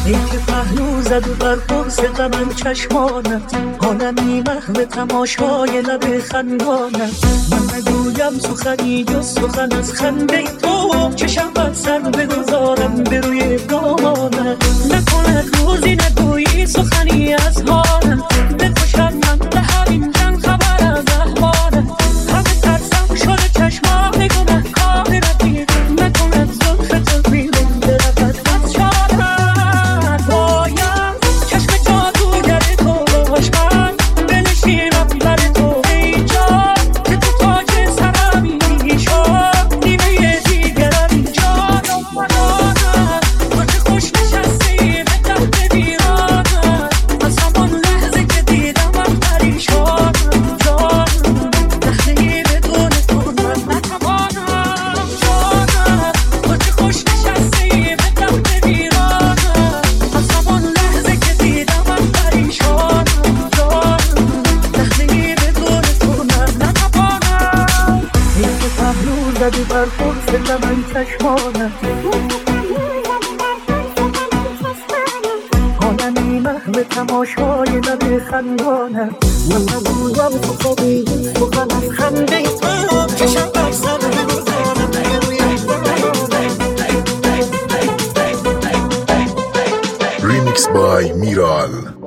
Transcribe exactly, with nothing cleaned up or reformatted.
ای که پهلو زد و بر قرص غمم چشمانت، عالمی محو تماشای لب خندانت. من نگویم سخنی جز سخن از خنده تو، چشم بر سر بگذارم به روی دامانت. نکند روزی نگویی سخنی از حالم، بکشم من به همین جن خبر از احوالت. همه ترسم شده چشمان گنه کار رفیق، نکند زلف تو بیرون برود از شانت. باید چشم جادوگر تو باش، من بنشینم بر تو ای جان، که تو تاج سرمی شد نیمه دیگرم جان. آمدانم تو چه خوش نشستی به تحت بیرانم، از همان لحظه که دیدم من پریشانم جانم. لحظه‌ای بدون تو من نتوانم جانم، تو چه خوش نشستی به تحت بیرانم، از همان لحظه که دیدم من پریشانم جانم. لحظه‌ای بدون تو من نتوانم. ای که پهلو زدی بر قرص لبم چشمانت، عالمی محو تماشای لب خندانت. من نگویم سخنی سخن از خنده تو، چشم بر سر بگذارم به روی Remix by Miral.